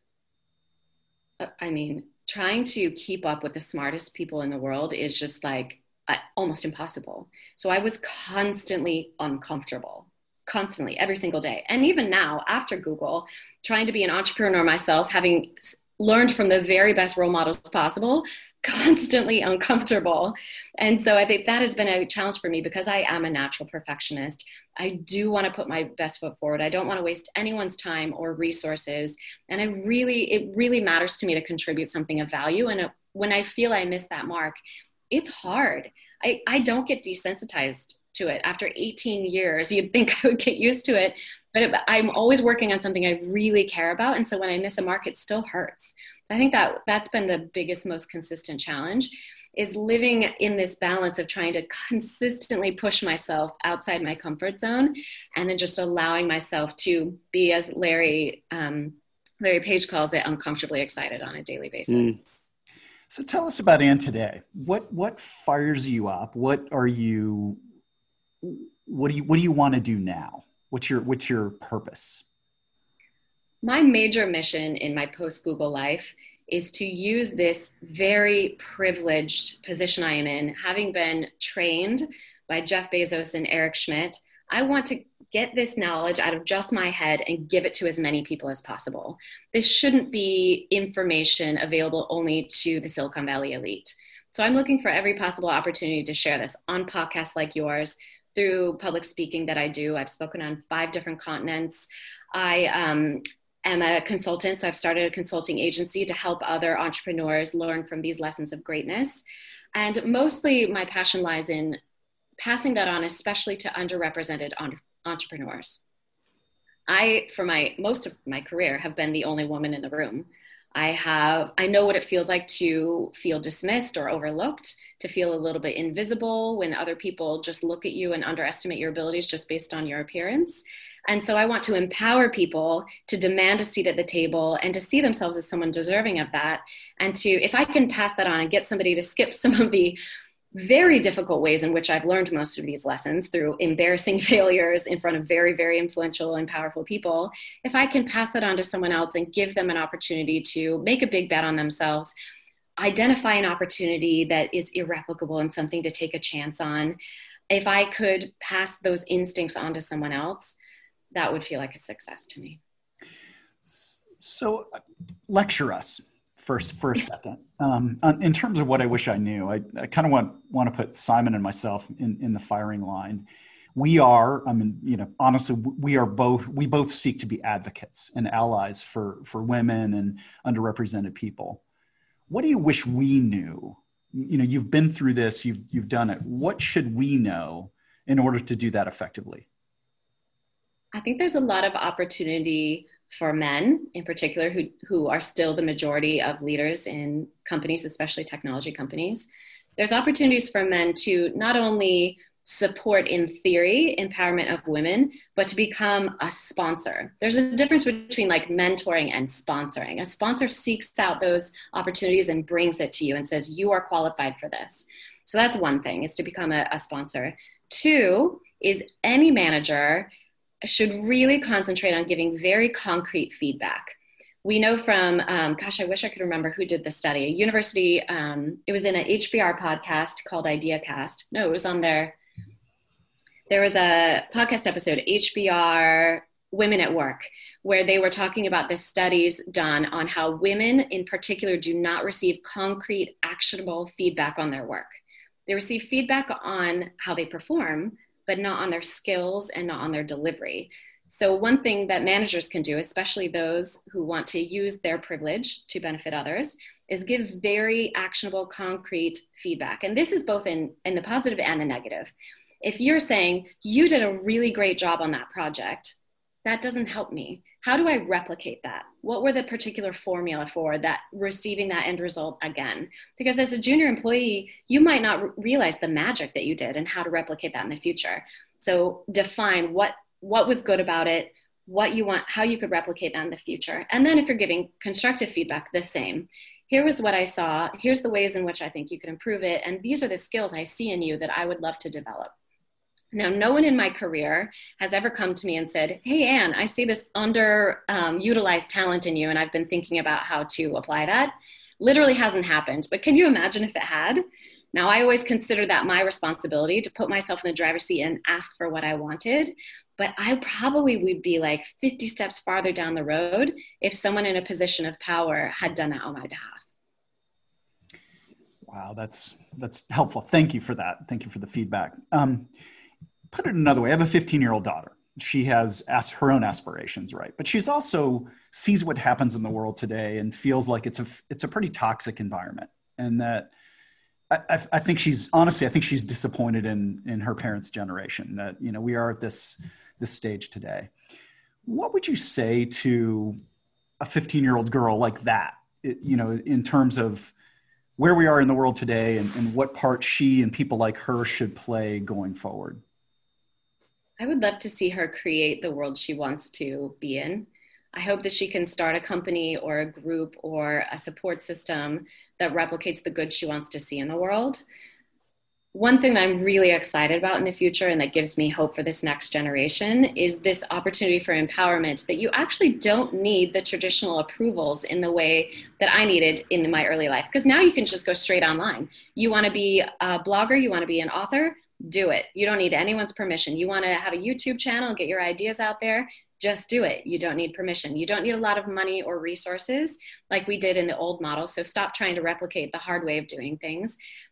I mean, trying to keep up with the smartest people in the world is just like uh, almost impossible. So I was constantly uncomfortable, constantly, every single day. And even now, after Google, trying to be an entrepreneur myself, having learned from the very best role models possible, constantly uncomfortable. And so I think that has been a challenge for me because I am a natural perfectionist. I do want to put my best foot forward. I don't want to waste anyone's time or resources. And I really, it really matters to me to contribute something of value. And when I feel I miss that mark, it's hard. I, I don't get desensitized to it. After eighteen years, you'd think I would get used to it. But it, I'm always working on something I really care about. And so when I miss a mark, it still hurts. So I think that that's been the biggest, most consistent challenge, is living in this balance of trying to consistently push myself outside my comfort zone and then just allowing myself to be, as Larry, um, Larry Page calls it, uncomfortably excited on a daily basis. Mm. So tell us about Anne today. What what fires you up? What are you, what do you, what do you want to do now? What's your, what's your purpose? My major mission in my post-Google life is to use this very privileged position I am in, having been trained by Jeff Bezos and Eric Schmidt. I want to get this knowledge out of just my head and give it to as many people as possible. This shouldn't be information available only to the Silicon Valley elite. So I'm looking for every possible opportunity to share this on podcasts like yours, through public speaking that I do. I've spoken on five different continents. I um, am a consultant, so I've started a consulting agency to help other entrepreneurs learn from these lessons of greatness. And mostly my passion lies in passing that on, especially to underrepresented on- entrepreneurs. I, for my most of my career, have been the only woman in the room. I have, I know what it feels like to feel dismissed or overlooked, to feel a little bit invisible when other people just look at you and underestimate your abilities just based on your appearance. And so I want to empower people to demand a seat at the table and to see themselves as someone deserving of that. And to, if I can pass that on and get somebody to skip some of the very difficult ways in which I've learned most of these lessons through embarrassing failures in front of very, very influential and powerful people, if I can pass that on to someone else and give them an opportunity to make a big bet on themselves, identify an opportunity that is irreplicable and something to take a chance on, if I could pass those instincts on to someone else, that would feel like a success to me. So lecture us first for a second. Um, in terms of what I wish I knew, I, I kind of want, want to put Simon and myself in, in the firing line. We are, I mean, you know, honestly, we are both, we both seek to be advocates and allies for, for women and underrepresented people. What do you wish we knew? You know, you've been through this, you've, you've done it. What should we know in order to do that effectively? I think there's a lot of opportunity for men in particular who, who are still the majority of leaders in companies, especially technology companies. There's opportunities for men to not only support in theory empowerment of women, but to become a sponsor. There's a difference between like mentoring and sponsoring. A sponsor seeks out those opportunities and brings it to you and says, you are qualified for this. So that's one thing, is to become a, a sponsor. Two is any manager should really concentrate on giving very concrete feedback. We know from, um, gosh, I wish I could remember who did the study. A university, um, it was in an H B R podcast called IdeaCast. No, it was on their, there was a podcast episode, H B R Women at Work, where they were talking about the studies done on how women in particular do not receive concrete, actionable feedback on their work. They receive feedback on how they perform, but not on their skills and not on their delivery. So one thing that managers can do, especially those who want to use their privilege to benefit others, is give very actionable, concrete feedback. And this is both in, in the positive and the negative. If you're saying, you did a really great job on that project, that doesn't help me. How do I replicate that? What were the particular formula for that, receiving that end result again? Because as a junior employee, you might not r- realize the magic that you did and how to replicate that in the future. So define what, what was good about it, what you want, how you could replicate that in the future. And then if you're giving constructive feedback, the same. Here was what I saw. Here's the ways in which I think you could improve it. And these are the skills I see in you that I would love to develop. Now, no one in my career has ever come to me and said, hey, Anne, I see this under um, utilized talent in you, and I've been thinking about how to apply that. Literally hasn't happened, but can you imagine if it had? Now, I always consider that my responsibility to put myself in the driver's seat and ask for what I wanted, but I probably would be like fifty steps farther down the road if someone in a position of power had done that on my behalf. Wow, that's that's helpful. Thank you for that. Thank you for the feedback. Um, Put it another way, I have a fifteen-year-old daughter. She has as her own aspirations, right? But she's also sees what happens in the world today and feels like it's a it's a pretty toxic environment. And that I, I think she's honestly, I think she's disappointed in in her parents' generation. That, you know, we are at this this stage today. What would you say to a fifteen-year-old girl like that? It, you know, in terms of where we are in the world today and, and what part she and people like her should play going forward? I would love to see her create the world she wants to be in. I hope that she can start a company or a group or a support system that replicates the good she wants to see in the world. One thing that I'm really excited about in the future and that gives me hope for this next generation is this opportunity for empowerment, that you actually don't need the traditional approvals in the way that I needed in my early life. Because now you can just go straight online. You want to be a blogger, you want to be an author, do it. You don't need anyone's permission. You want to have a YouTube channel and get your ideas out there, just do it. You don't need permission. You don't need a lot of money or resources like we did in the old model. So stop trying to replicate the hard way of doing things.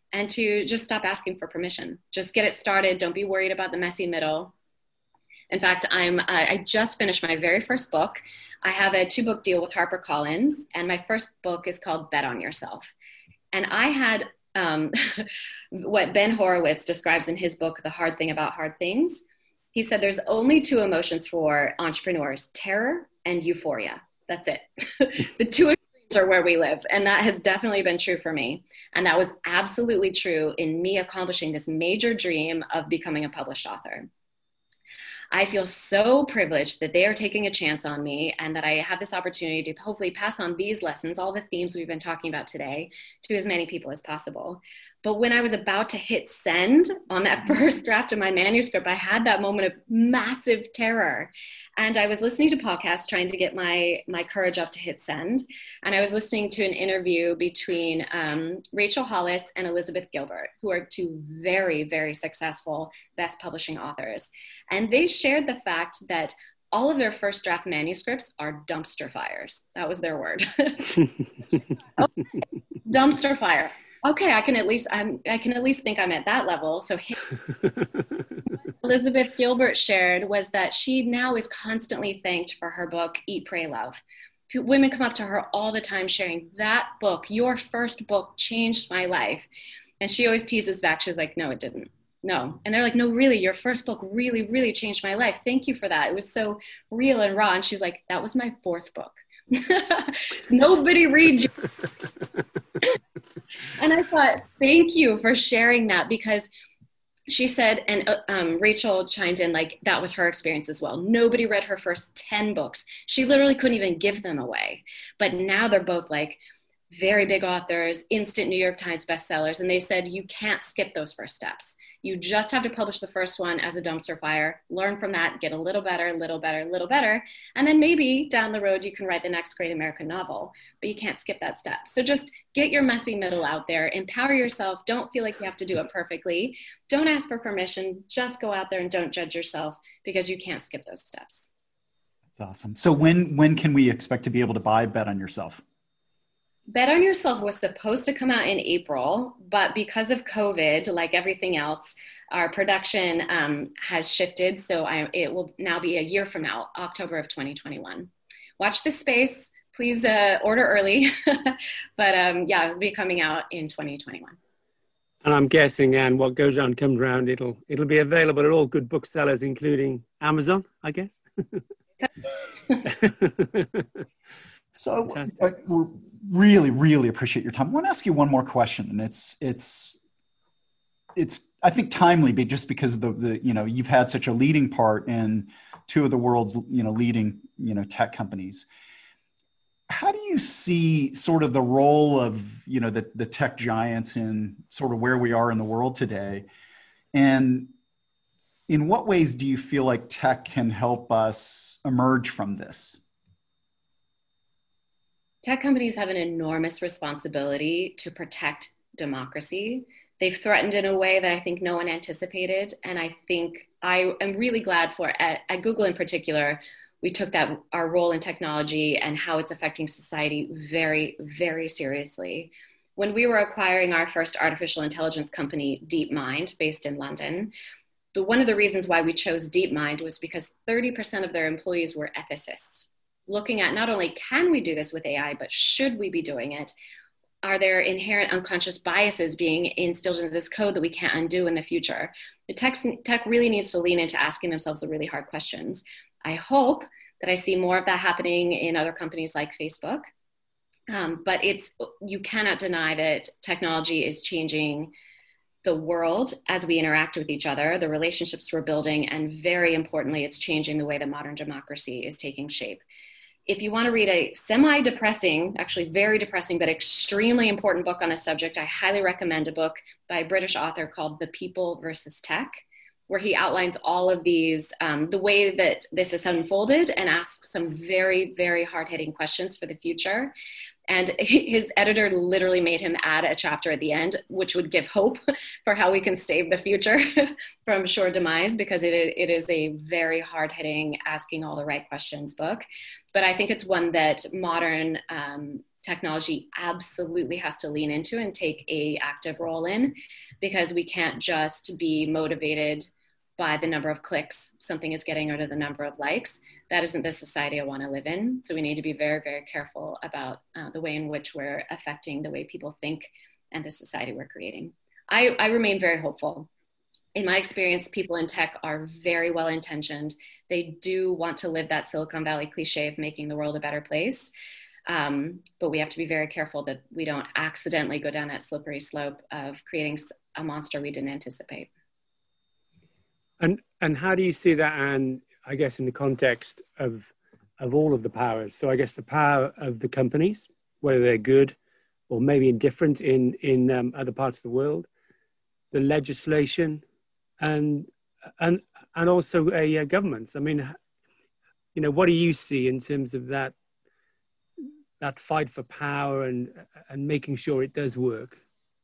and to just stop asking for permission. Just get it started. Don't be worried about the messy middle. In fact, I'm, I just finished my very first book. I have a two book deal with HarperCollins, and my first book is called Bet on Yourself. And I had um, what Ben Horowitz describes in his book, The Hard Thing About Hard Things. He said there's only two emotions for entrepreneurs, terror and euphoria. That's it. The two extremes are where we live. And that has definitely been true for me. And that was absolutely true in me accomplishing this major dream of becoming a published author. I feel so privileged that they are taking a chance on me and that I have this opportunity to hopefully pass on these lessons, all the themes we've been talking about today, to as many people as possible. But when I was about to hit send on that first draft of my manuscript, I had that moment of massive terror. And I was listening to podcasts trying to get my, my courage up to hit send. And I was listening to an interview between um, Rachel Hollis and Elizabeth Gilbert, who are two very, very successful best publishing authors. And they shared the fact that all of their first draft manuscripts are dumpster fires. That was their word. Okay. Dumpster fire. Okay, I can at least I'm I can at least think I'm at that level. So Elizabeth Gilbert shared was that she now is constantly thanked for her book, Eat, Pray, Love. Women come up to her all the time sharing, that book, your first book changed my life. And she always teases back. She's like, no, it didn't. No. And they're like, no, really, your first book really, really changed my life. Thank you for that. It was so real and raw. And she's like, that was my fourth book. Nobody reads you. And I thought, thank you for sharing that, because she said, and uh, um, Rachel chimed in, like, that was her experience as well. Nobody read her first ten books. She literally couldn't even give them away. But now they're both like very big authors, instant New York Times bestsellers. And they said, you can't skip those first steps. You just have to publish the first one as a dumpster fire, learn from that, get a little better, little better, little better. And then maybe down the road, you can write the next great American novel, but you can't skip that step. So just get your messy middle out there, empower yourself. Don't feel like you have to do it perfectly. Don't ask for permission. Just go out there and don't judge yourself, because you can't skip those steps. That's awesome. So when, when can we expect to be able to buy Bet on Yourself? Bet on Yourself was supposed to come out in April, but because of COVID, like everything else, our production um, has shifted. So I, it will now be a year from now, October of twenty twenty-one. Watch this space. Please uh, order early. But um, yeah, it'll be coming out in twenty twenty-one. And I'm guessing, Anne, what goes around comes around. It'll it'll be available at all good booksellers, including Amazon, I guess. So I really, really appreciate your time. I want to ask you one more question, and it's it's it's I think timely, but just because of the the you know you've had such a leading part in two of the world's you know leading you know tech companies. How do you see sort of the role of you know the the tech giants in sort of where we are in the world today, and in what ways do you feel like tech can help us emerge from this? Tech companies have an enormous responsibility to protect democracy. They've threatened in a way that I think no one anticipated. And I think I am really glad for, at, at Google in particular, we took that our role in technology and how it's affecting society very, very seriously. When we were acquiring our first artificial intelligence company, DeepMind, based in London, the, one of the reasons why we chose DeepMind was because thirty percent of their employees were ethicists, looking at not only can we do this with A I, but should we be doing it? Are there inherent unconscious biases being instilled into this code that we can't undo in the future? The tech, tech really needs to lean into asking themselves the really hard questions. I hope that I see more of that happening in other companies like Facebook. Um, but it's you cannot deny that technology is changing the world as we interact with each other, the relationships we're building, and very importantly, it's changing the way that modern democracy is taking shape. If you want to read a semi-depressing, actually very depressing, but extremely important book on the subject, I highly recommend a book by a British author called The People versus Tech, where he outlines all of these, um, the way that this has unfolded, and asks some very, very hard-hitting questions for the future. And his editor literally made him add a chapter at the end, which would give hope for how we can save the future from sure demise, because it, it is a very hard-hitting, asking all the right questions book. But I think it's one that modern um, technology absolutely has to lean into and take a active role in, because we can't just be motivated by the number of clicks something is getting or to the number of likes. That isn't the society I want to live in. So we need to be very, very careful about uh, the way in which we're affecting the way people think and the society we're creating. I, I remain very hopeful. In my experience, people in tech are very well-intentioned. They do want to live that Silicon Valley cliche of making the world a better place. Um, but we have to be very careful that we don't accidentally go down that slippery slope of creating a monster we didn't anticipate. And and how do you see that, and I guess in the context of of all of the powers? So I guess the power of the companies, whether they're good or maybe indifferent in in um, other parts of the world, the legislation, and and and also a uh, governments. I mean, you know, what do you see in terms of that that fight for power and and making sure it does work?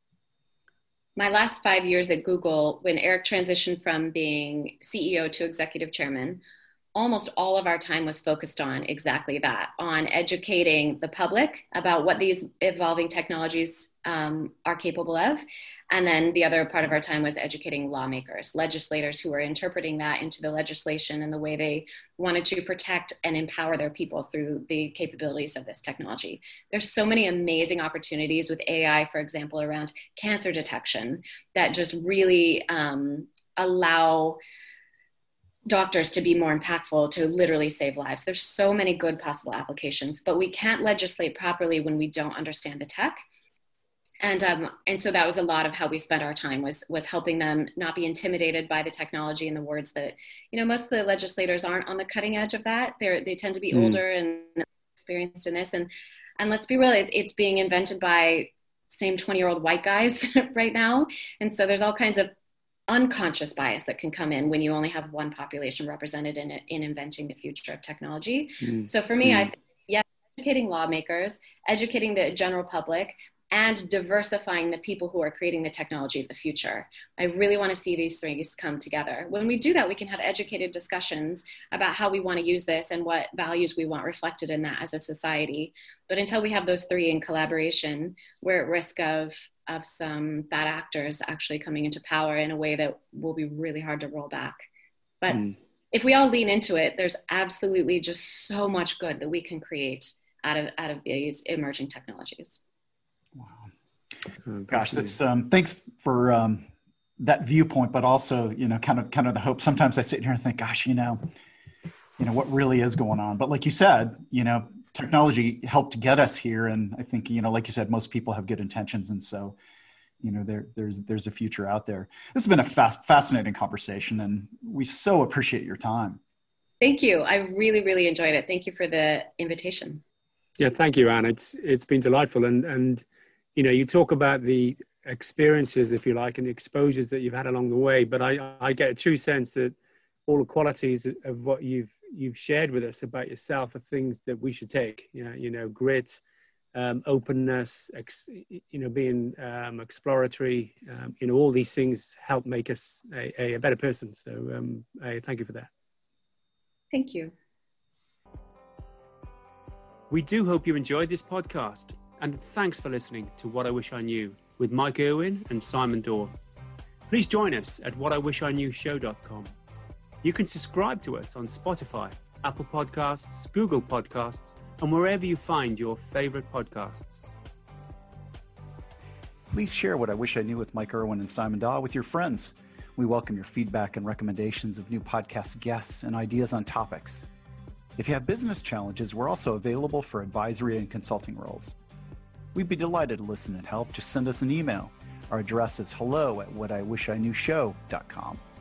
My last five years at Google, when Eric transitioned from being C E O to executive chairman, almost all of our time was focused on exactly that, on educating the public about what these evolving technologies um, are capable of. And then the other part of our time was educating lawmakers, legislators who were interpreting that into the legislation and the way they wanted to protect and empower their people through the capabilities of this technology. There's so many amazing opportunities with A I, for example, around cancer detection that just really um, allow doctors to be more impactful, to literally save lives. There's so many good possible applications, but we can't legislate properly when we don't understand the tech. And um, and so that was a lot of how we spent our time, was was helping them not be intimidated by the technology and the words that, you know, most of the legislators aren't on the cutting edge of that. They're, they tend to be mm. older and experienced in this. And and let's be real, it's, it's being invented by same twenty-year-old white guys right now. And so there's all kinds of unconscious bias that can come in when you only have one population represented in it, in inventing the future of technology. Mm. So for me, mm. I think, yeah, educating lawmakers, educating the general public, and diversifying the people who are creating the technology of the future. I really want to see these things come together. When we do that, we can have educated discussions about how we want to use this and what values we want reflected in that as a society. But until we have those three in collaboration, we're at risk of, of some bad actors actually coming into power in a way that will be really hard to roll back. But mm. if we all lean into it, there's absolutely just so much good that we can create out of, out of these emerging technologies. Wow. Gosh, that's um, thanks for um, that viewpoint, but also, you know, kind of, kind of the hope. Sometimes I sit here and think, gosh, you know, you know, what really is going on? But like you said, you know, technology helped get us here. And I think, you know, like you said, most people have good intentions. And so, you know, there, there's, there's a future out there. This has been a fa- fascinating conversation, and we so appreciate your time. Thank you. I really, really enjoyed it. Thank you for the invitation. Yeah, thank you, Anne. It's, it's been delightful. And, and, you know, you talk about the experiences, if you like, and the exposures that you've had along the way, but I, I get a true sense that all the qualities of what you've you've shared with us about yourself are things that we should take. You know, you know, grit, um, openness, ex, you know, being um, exploratory. Um, you know, all these things help make us a, a better person. So, um, I thank you for that. Thank you. We do hope you enjoyed this podcast. And thanks for listening to What I Wish I Knew with Mike Irwin and Simon Dorr. Please join us at what I wish I knew show dot com. You can subscribe to us on Spotify, Apple Podcasts, Google Podcasts, and wherever you find your favorite podcasts. Please share What I Wish I Knew with Mike Irwin and Simon Dorr with your friends. We welcome your feedback and recommendations of new podcast guests and ideas on topics. If you have business challenges, we're also available for advisory and consulting roles. We'd be delighted to listen and help. Just send us an email. Our address is hello at what I wish I knew show dot com.